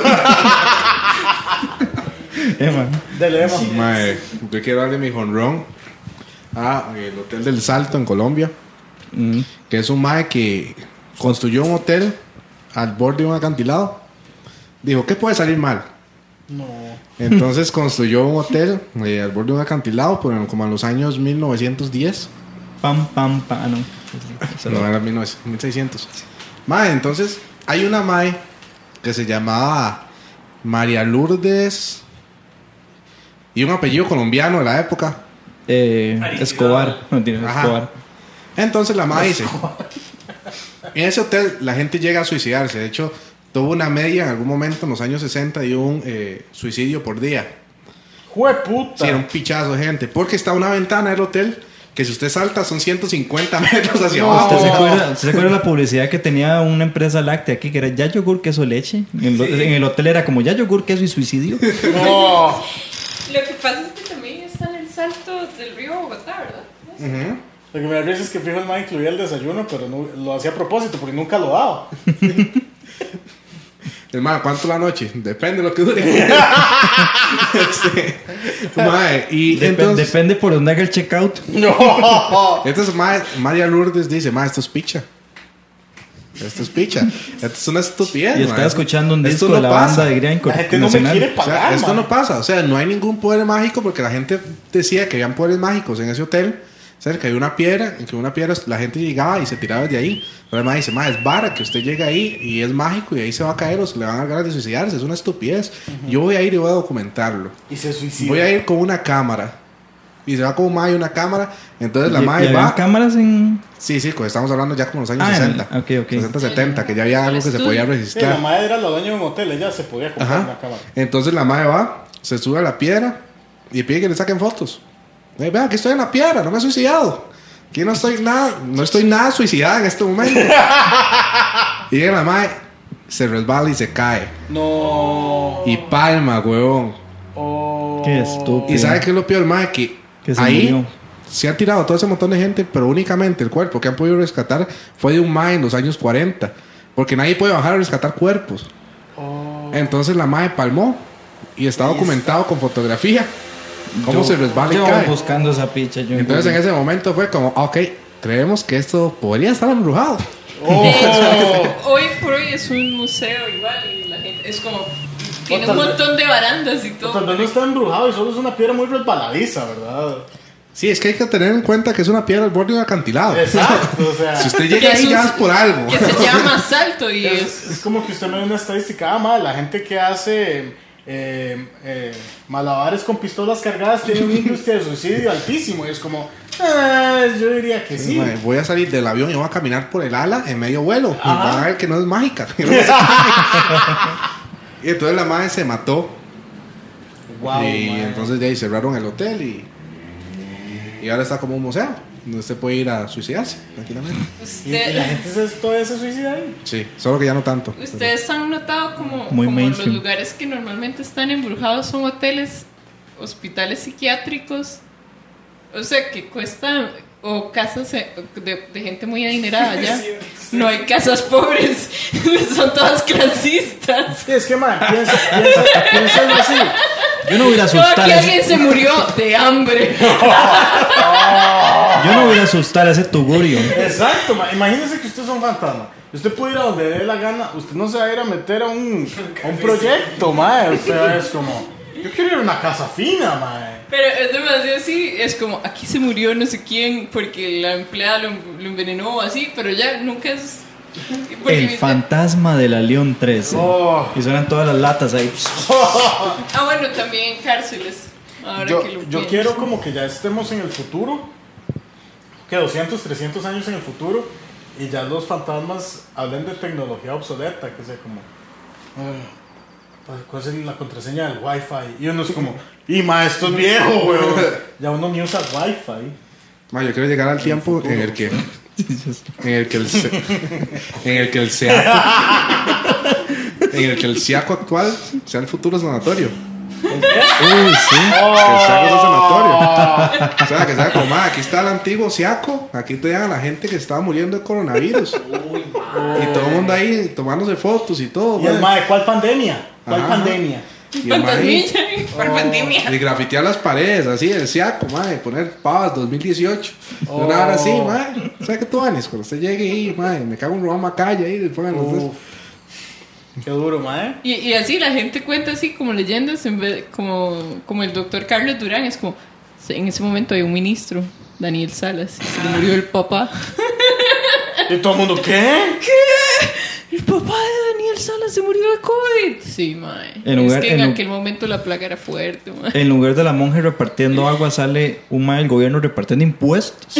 Eh, man. Dele, Emma. Mae, yo quiero darle mi home run a el Hotel del Salto en Colombia, Mm. que es un mae que construyó un hotel al borde de un acantilado. Dijo, ¿qué puede salir mal? No. Entonces construyó un hotel eh, al borde de un acantilado, pero como en los años mil novecientos diez. Pam, pam, pam. Ah, no. Se lo- No, era mil novecientos, mil seiscientos. Mae, entonces hay una mae que se llamaba María Lourdes y un apellido colombiano de la época. Eh, Aristizábal. Escobar. No, tiene Ajá. Escobar. Entonces la mae dice, en ese hotel la gente llega a suicidarse. De hecho, tuvo una media en algún momento en los años sesenta de un eh, suicidio por día. Jueputa. Sí, era un pichazo de gente. Porque está una ventana del hotel que si usted salta son ciento cincuenta metros hacia No. abajo. ¿Usted se, acuerda, usted se acuerda de la publicidad que tenía una empresa láctea aquí que era ya yogur, queso, leche? En, lo- en el hotel era como ya yogur, queso y suicidio. No. Lo que pasa es que también está en el salto del río Bogotá, ¿verdad? Ujú. Lo que me da risa es que fijo el man incluía el desayuno, pero no, lo hacía a propósito porque nunca lo daba. Hermano, ¿cuánto la noche? Depende de lo que dure. Este, mae, y Dep- entonces, depende por dónde haga el checkout. No. entonces mae, María Lourdes dice, mae, esto es picha. Esto es picha. Esto es una estupidez. Y estaba mae. escuchando un Esto disco de no la pasa. banda de Grind La gente no me Nacional. quiere O sea, pagar, esto man. no pasa. O sea, no hay ningún poder mágico porque la gente decía que habían poderes mágicos en ese hotel cerca de una piedra, en que una piedra la gente llegaba y se tiraba desde ahí. Pero el mae dice, mae, es vara que usted llega ahí y es mágico y ahí se va a caer o se le van a dar ganas de suicidarse, es una estupidez. Uh-huh. Yo voy a ir y voy a documentarlo. Y se suicida. Voy a ir con una cámara. Y se va con un mae y una cámara. Entonces la mae va. cámaras en.? Sí, sí, pues estamos hablando ya como los años ah, sesenta. Okay, okay. sesenta, setenta, que ya había algo que se podía registrar. Sí, la mae era la dueña de un hotel, ella se podía comprar Ajá. una cámara. Entonces la mae va, se sube a la piedra y pide que le saquen fotos. Eh, vean, aquí estoy en la piedra, no me he suicidado. Aquí no estoy nada, no estoy nada suicidada en este momento. Y llega la mae, se resbala y se cae. No. Y palma, huevón. Oh. Qué estúpido. Y sabe qué es lo peor, mae, que, que se ahí murió. se ha tirado todo ese montón de gente, pero únicamente el cuerpo que han podido rescatar fue de un mae en los años cuarenta. Porque nadie puede bajar a rescatar cuerpos. Oh. Entonces la mae palmó y está documentado con fotografía cómo Yo- se resbala y yo cae. buscando esa picha. Yo Entonces en ese momento fue como, ok, creemos que esto podría estar embrujado. Oh. De hecho, hoy por hoy es un museo igual y la gente es como tiene O tal un vez- montón de barandas y O todo. tal vez no está embrujado y solo es una piedra muy resbaladiza, ¿verdad? Sí, es que hay que tener en cuenta que es una piedra al borde de un acantilado. Exacto, o sea. Si usted Que llega es ahí un- ya es por algo. Que se llama más alto y es, Es, es como que usted me da una estadística, ah, ma, la gente que hace eh, eh, malabares con pistolas cargadas tiene un índice de suicidio altísimo. Y es como, ah, yo diría que sí. Mae, voy a salir del avión y voy a caminar por el ala en medio vuelo. Y Ajá. van a ver que no es mágica. Y entonces la madre se mató. Wow, y ma. entonces de ahí cerraron el hotel y, y ahora está como un museo donde usted puede ir a suicidarse tranquilamente. ¿Y, y la usted, gente se, todavía se suicida ahí? Sí, solo que ya no tanto. ustedes han notado como, Muy como los mainstream. lugares que normalmente están embrujados son hoteles, hospitales psiquiátricos, o sea que cuestan, o casas eh, de, de gente muy adinerada ya. No hay casas pobres, son todas clasistas. Sí, es que, man, piensa, piensa, piénsalo así. Yo no voy a Como asustar. que a alguien ese- se murió de hambre. Yo no voy a asustar a ese tugurio. Exacto, ma. Imagínese que usted es un fantasma. Usted puede ir a donde le dé la gana. Usted no se va a ir a meter a un, a un proyecto, ma. Usted es como, yo quiero ir a una casa fina, ma. Pero es demasiado así, es como aquí se murió no sé quién porque la empleada lo, lo envenenó o así, pero ya nunca es. porque- El fantasma de la León trece. Oh. Y suenan todas las latas ahí. Ah, bueno, también en cárceles. Ahora Yo, que lo yo pienso. quiero como que ya estemos en el futuro, que doscientos, trescientos años en el futuro, y ya los fantasmas hablen de tecnología obsoleta, que sea como, "Ah, ¿cuál es la contraseña del Wi-Fi?" Y uno es como, y ma, esto es viejo, weón. Ya uno ni usa Wi-Fi. Ma, yo quiero llegar al tiempo en el que en el que el se- en el que el seaco en el que el seaco actual sea el futuro sanatorio. Uy, sí. Que el seaco sea sanatorio. O sea, que sea como, "Ma, aquí está el antiguo seaco, aquí te llegan a la gente que estaba muriendo de coronavirus." Y todo el mundo ahí tomándose fotos y todo. Y el ma. ma, ¿cuál pandemia? ¿Cuál Ajá. pandemia? Y el ma ahí- Fantasmilla, ¿cuál pandemia? Y grafitear las paredes, así, el seaco, madre, poner pavas dos mil dieciocho. Oh. Una hora así, madre. ¿Sabe qué tú, Anis? Cuando usted llegue ahí, madre, me cago en Roma calle ahí, le pongan los Uf. dos. Qué duro, ma. Y, y así la gente cuenta así como leyendas, en vez, como, como el doctor Carlos Durán, es como, en ese momento hay un ministro, Daniel Salas, y se le murió el papá. Y todo el mundo, ¿qué? El papá de Daniel Salas se murió de COVID. Sí, mae. En es lugar- que en, en lu- aquel momento la plaga era fuerte, mae. En lugar de la monja repartiendo agua, sale un ma del gobierno repartiendo impuestos.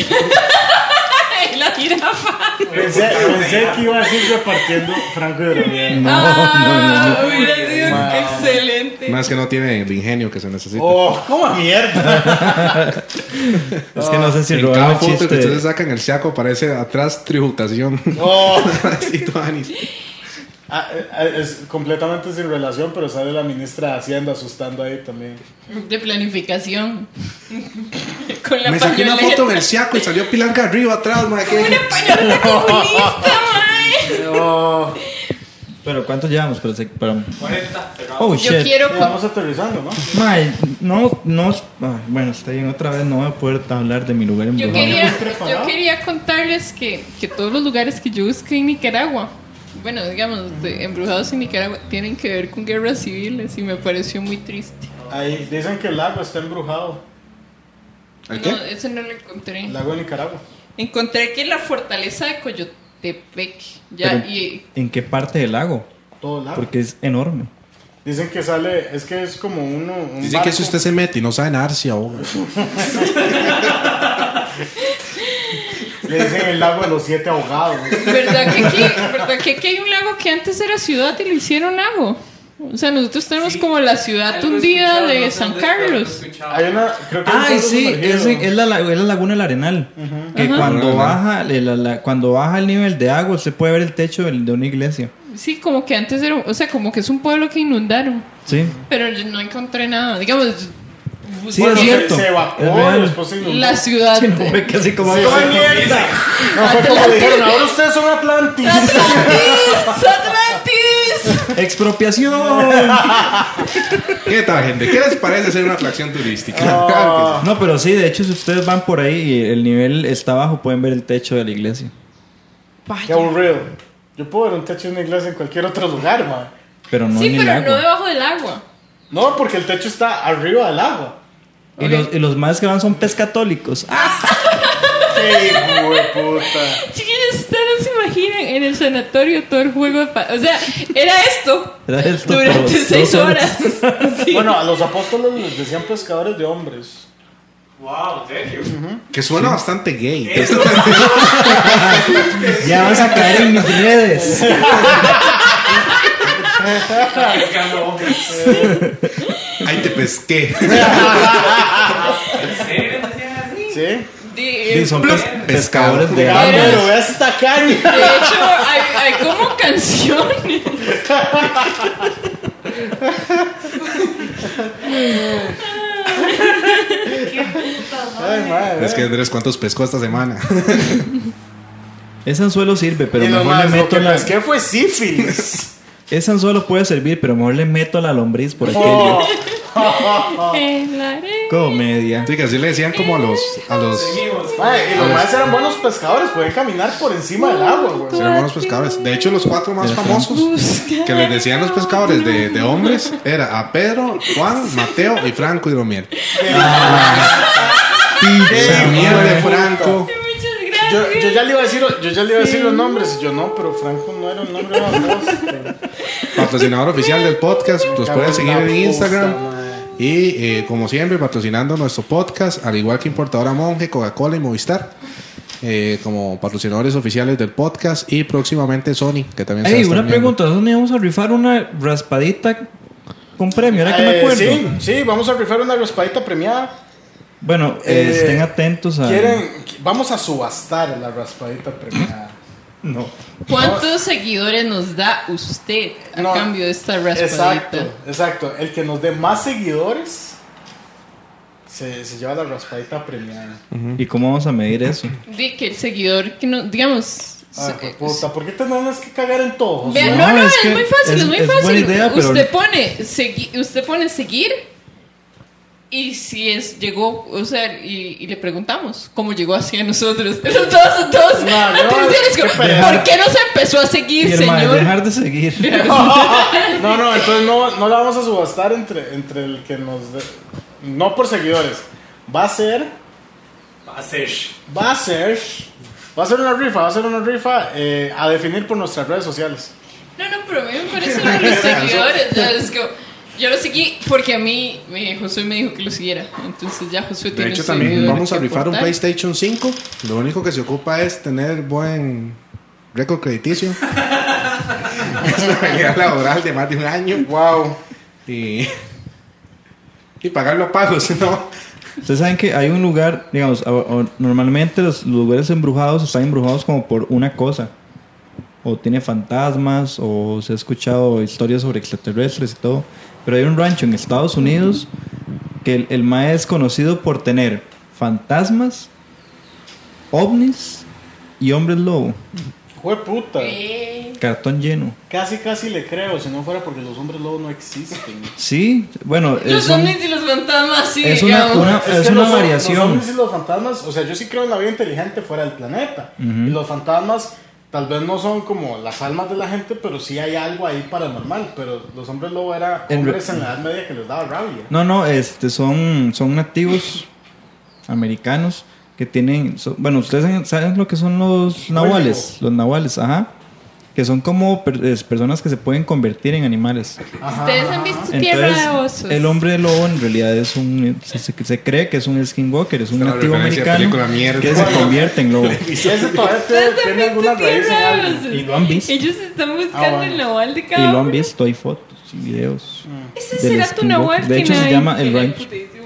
La jirafa. Pensé, pensé que iba a decir repartiendo Franco de Oroñez. No, Ah, no, no. hubiera sido Mae. excelente. Más que no tiene el ingenio que se necesita. Oh, ¿cómo mierda? Es que no sé si en robar cada el foto que chiste. ustedes sacan el seaco aparece atrás tributación. Oh. Así, tú, Anis. Ah, eh, es completamente sin relación, pero sale la ministra de Hacienda asustando ahí también. De planificación. Con la Me saqué una pañoleta. foto en el seaco y salió Pilar Garrido atrás, madre. ¿qué? Una pañoleta comunista, mae. Oh, Pero ¿cuánto llevamos? Pero, se- para... cuarenta, pero Oh, Yo shit. quiero con- vamos aterrizando, ¿no? Mae, no, no. Ay, bueno, está bien, otra vez no voy a poder hablar de mi lugar Yo embrujado. quería, preparado. yo quería contarles que, que todos los lugares que yo busqué en Nicaragua, bueno, digamos, de embrujados en Nicaragua, tienen que ver con guerras civiles y me pareció muy triste. Ahí dicen que el lago está embrujado. ¿El qué? No, ese no lo encontré. El lago de Nicaragua. Encontré que la fortaleza de Coyotepec. Ya, Pero, y ¿en qué parte del lago? Todo el lago. Porque es enorme. Dicen que sale, es que es como uno. Un Dicen barco. que si usted se mete y no sabe nadar, se ahoga. Le dicen el lago de los siete ahogados. ¿verdad que aquí, ¿verdad que aquí hay un lago que antes era ciudad y lo hicieron lago? O sea, nosotros tenemos Sí. como la ciudad Algo he hundida escuchado, de no sé San dónde, pero lo he Carlos. escuchado. Hay una, creo que hay un Ay, pueblo sí, sumergido. es, en- es la, la- es la laguna del Arenal. Que Ajá. cuando Ajá. baja el- la- la- cuando baja el nivel de agua, usted puede ver el techo del- de una iglesia. Sí, como que antes era, o sea, como que es un pueblo que inundaron. Sí. Pero yo no encontré nada. Digamos, Sí, Bueno, es se- cierto. Se, Es evacuó real. y después se inundó. la ciudad. Sí, no, fue casi como. Sí, ¡Come sí. mierda! No fue como dijeron, ahora ustedes son Atlantis. ¡Atlantis! ¡Atlantis! ¡Expropiación! ¿Qué tal, gente? ¿Qué les parece ser una atracción turística? Ah. Claro que No, pero sí, de hecho, si ustedes van por ahí y el nivel está bajo, pueden ver el techo de la iglesia. Qué Vaya. aburrido. Yo puedo ver un techo de una iglesia en cualquier otro lugar, man. Pero no Sí, en el pero agua. no debajo del agua. No, porque el techo está arriba del agua. Y, los, y los más que van son pescatólicos. ¡Ah! ¡Qué hijo de puta! Chiquillos, ustedes no se imaginan en el sanatorio todo el juego de pa- O sea, era esto. Era esto, durante pero seis dos horas. horas. Sí. Bueno, a los apóstoles les decían pescadores de hombres. Wow, ¿en serio? Que suena bastante gay. Eso. Ya vas a caer en mis redes. Pescando hombres. Ahí te pesqué. ¿En serio? ¿Decían así? ¿Sí? De, Sí, son blu- pes- pescadores de Ah, gambas. pero ve esta caña. de hecho, hay, hay como canciones. Ay, madre. Es que Andrés, ¿cuántos pescó esta semana? Ese anzuelo sirve, pero y lo mejor le más, lo meto que la... pesqué fue sífilis. Ese anzuelo puede servir, pero mejor le meto la lombriz por aquello. Oh. En la arena. Comedia. Sí, que así le decían como a los... A los Seguimos. Madre, y los más eran buenos pescadores, pueden caminar por encima del agua, güey. eran buenos pescadores. De hecho, los cuatro más Era famosos que les decían los pescadores de, de hombres era a Pedro, Juan, Mateo y Franco Hidromiel. Pinche mierda de Franco. Muchas Yo, gracias. yo ya le iba a decir, yo ya le iba a decir los nombres, y yo no, pero Franco no era un nombre de los dos. Patrocinador oficial del podcast. Los pueden seguir en Instagram. Puta, madre. Y eh, como siempre, patrocinando nuestro podcast, al igual que Importadora Monje, Coca-Cola y Movistar, eh, como patrocinadores oficiales del podcast. Y próximamente Sony, que también se va a Ey, estar una viendo. pregunta. ¿Dónde íbamos a rifar una raspadita con premio? Ahora que me Eh, acuerdo. sí, sí, vamos a rifar una raspadita premiada. Bueno, Eh, eh, estén atentos a... Quieren, vamos a subastar la raspadita premiada. No. ¿Cuántos seguidores nos da usted a No, cambio de esta raspadita? Exacto, exacto. El que nos dé más seguidores se, se lleva la raspadita premiada. ¿Y cómo vamos a medir eso? Di que el seguidor que no, digamos. Ah, se- puta, ¿por qué tenemos que cagar en todo? Vean, No, no, no, es es, que muy fácil, es- es, muy es fácil. buena idea, pero- usted pone segui- usted pone seguir y si es llegó, o sea, y, y le preguntamos cómo llegó así a nosotros. Todos, todos. No, antes no, de les- qué ¿Por pereza. qué no se empezó a seguir, Y el mae, señor? dejar de seguir. No, no, entonces no, no la vamos a subastar entre, entre el que nos dé. No por seguidores. Va a ser. Va a ser. Va a ser. Va a ser una rifa, va a ser una rifa eh, a definir por nuestras redes sociales. No, no, pero a mí me parece lo de los seguidores. Ya, es que yo lo seguí porque a mí me, Josué me dijo que lo siguiera. Entonces ya Josué De tiene hecho, un también seguidor vamos a que rifar un aportar. PlayStation cinco. Lo único que se ocupa es tener buen récord crediticio. Estabilidad laboral de más de un año. Wow. Y, y pagar los pagos, ¿no? Ustedes saben que hay un lugar, digamos, o- o normalmente los lugares embrujados están embrujados como por una cosa. O tiene fantasmas, o se ha escuchado historias sobre extraterrestres y todo. Pero hay un rancho en Estados Unidos que el, el mae es conocido por tener fantasmas, ovnis y hombres lobo. Fue puta. Eh, Cartón lleno. Casi, casi le creo, si no fuera porque los hombres lobos no existen. Sí, bueno, los es, un- ovnis y los fantasmas, sí, es una, digamos. una- Es es que una los, variación. Los ovnis y los fantasmas, o sea, yo sí creo en la vida inteligente fuera del planeta. Y los fantasmas tal vez no son como las almas de la gente, pero sí hay algo ahí paranormal. Pero los hombres lobo eran En re- hombres en la Edad Media que les daba rabia. No, no, este, son, son nativos americanos que tienen, so- bueno, ustedes saben- saben lo que son los nahuales, los nahuales, ajá, que son como per- es, personas que se pueden convertir en animales. Ustedes han visto Tierra de Entonces, Osos. el hombre lobo en realidad es un, se, se- se cree que es un skinwalker, es un Es una nativo referencia a americano película mierda. que se convierte en lobo. Y si ese todavía ¿Ustedes tiene, han tiene visto alguna raíz en Tierra de algo. Osos? Y lo han visto. Ellos están buscando Ah, bueno. el nahual de Y cada lo han uno. visto, hay fotos y videos. Ese del será tu skinwalker. nahual. De que hecho, se nadie- llama el que rancho.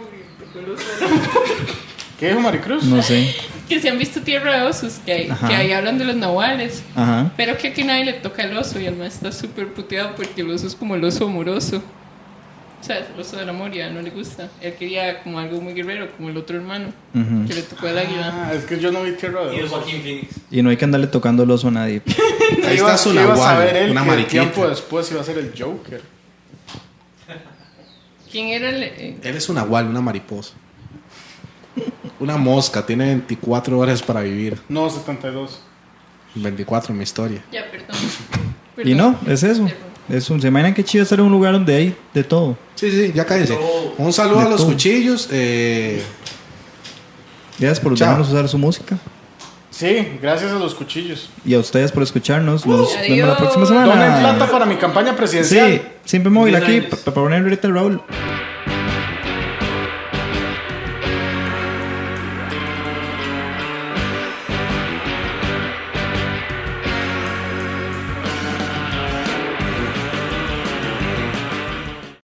¿Qué dijo Maricruz? No sé. Que se han visto Tierra de Osos, que, hay- Ajá. que ahí hablan de los nahuales. Ajá. Pero que aquí nadie le toca el oso y el maestro está súper puteado porque el oso es como el oso amoroso. O sea, es el oso del amor y a él no le gusta. Él quería como algo muy guerrero, como el otro hermano, Ujú. que le tocó el águila. Ah, es que yo no vi Tierra Y de el Osos. Joaquín Phoenix. Y no hay que andarle tocando el oso a nadie. Ahí Iba- está su iba a saber nahual, él una que mariquita. tiempo después iba a ser el Joker. ¿Quién era el...? eh, Él es un nahual, una mariposa. Una mosca, tiene veinticuatro horas para vivir. No, setenta y dos. veinticuatro en mi historia. Ya, perdón. Y Perdón. no, es eso. Es un, ¿se imaginan qué chido estar en un lugar donde hay de todo? Sí, sí, ya cállense. No. Un saludo De a los todo. cuchillos. Eh, Gracias por Chao. dejarnos usar su música. Sí, gracias a los cuchillos. Y a ustedes por escucharnos. Nos Adiós. vemos la próxima semana. Donen plata para mi campaña presidencial. Sí, siempre móvil Diez aquí años. para ponerle ahorita el Raúl.